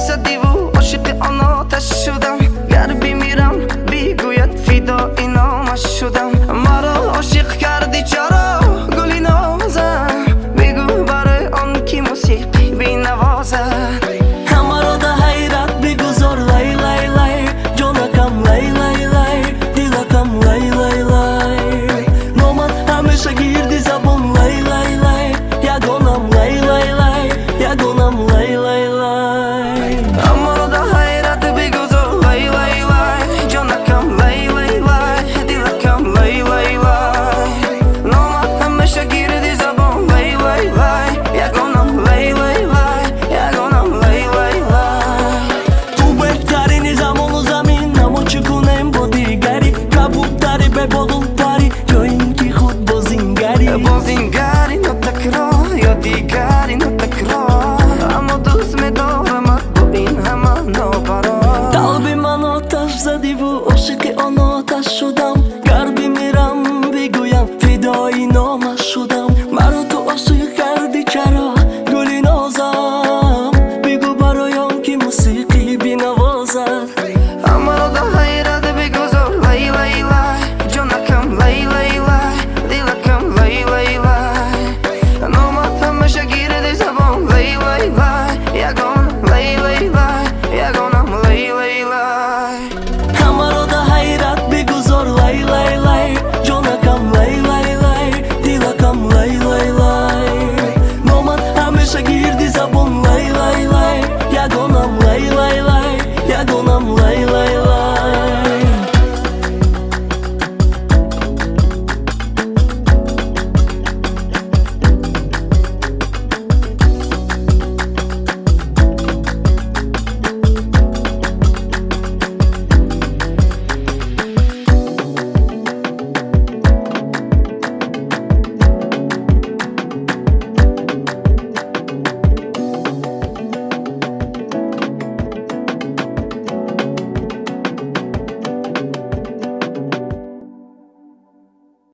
مثل دیو عاشق آن آتش شدم. گر بمیرم بگوید فدای نامش شدم. مرا عاشق کردی چرا گلی نازم؟ بگو برای آن کی موسیقی بینوازد. همه را در حیرت بگذار لای لای لای، جانکم لای لای لای، دلکم لای لای لای. نامم همیشه گیرد زبان لای لای لای، یگانم لای لای لای، یگانم لای لای لای. همه را در حیرت بگذار لای لای لای، جانکم لای لای لای، دلکم لای لای لای. نامم همیشه گیرد زبان لای لای لای، یگانم لای لای لای، یگانم لای لای لای. تو بهترین زمان و زمین، اما چگونه با دیگری کبوتری به بادل پری، یا اینکه خود بازینگری. بازینگری نه تکرار یا دیگری نه تکرار، اما دوست می‌دارمت با این همه نابرا. قلب من آتش زدی و عاشق آن آتش شدم. گر بمیرم بگویم فدای نامش شدم. مرا تو عاشق کردی چرا گلی نازم؟ بگو برایم که موسیقی بینوازد. همه را در حیرت بگذار لای لای لای، جانکم لای لای لای، دلکم لای لای لای. نامت همیشه گیرد زبان لای لای لای، یگانم لای لای لای، یگانم لای لای لای. همه را در حیرت بگذار لای لای لای، جانکم لای لای لای، دلکم لای لای لای. نامم همیشه گیرد زبان